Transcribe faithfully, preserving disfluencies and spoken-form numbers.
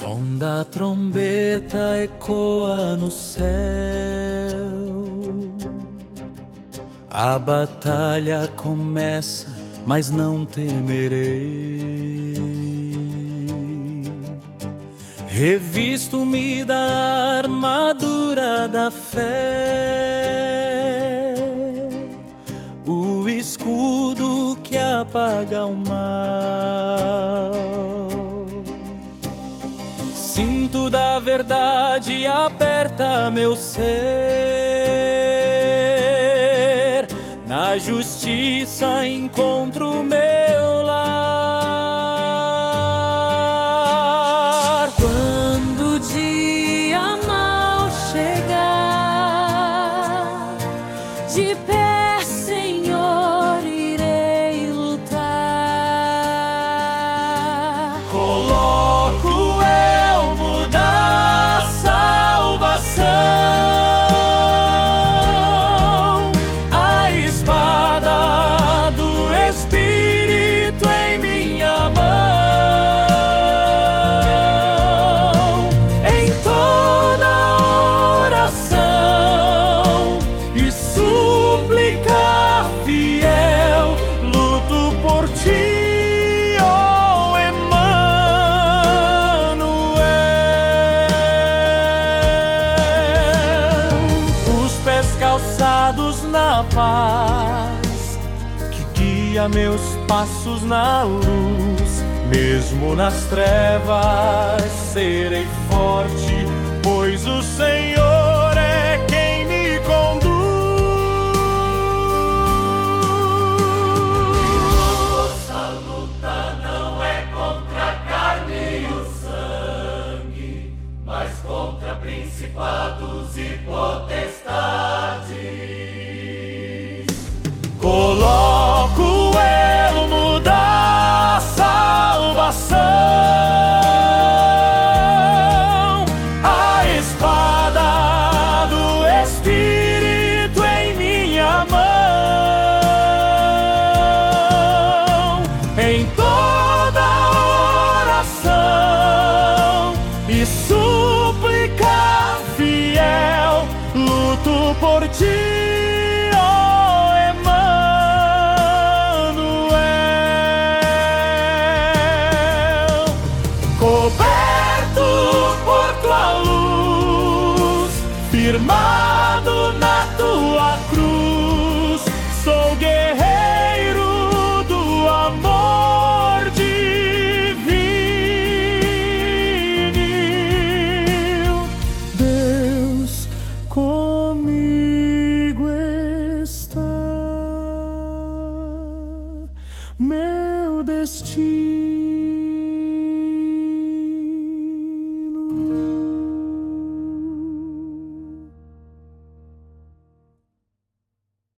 som da trombeta ecoa no céu, a batalha começa, mas não temerei. Revisto-me da armadura da fé, o escudo que apaga o mal. Cinto da verdade aperta meu ser, na justiça encontro meu lar. Quando o dia mal chegar, de pé, Senhor, irei lutar. Coloco o elmo da salvação, a espada do Espírito em minha mão. Em toda oração e súplica fiel, luto por ti, ó Emanuel. Os pés calçados na paz, que guia meus passos na luz. Mesmo nas trevas serei forte, pois o Senhor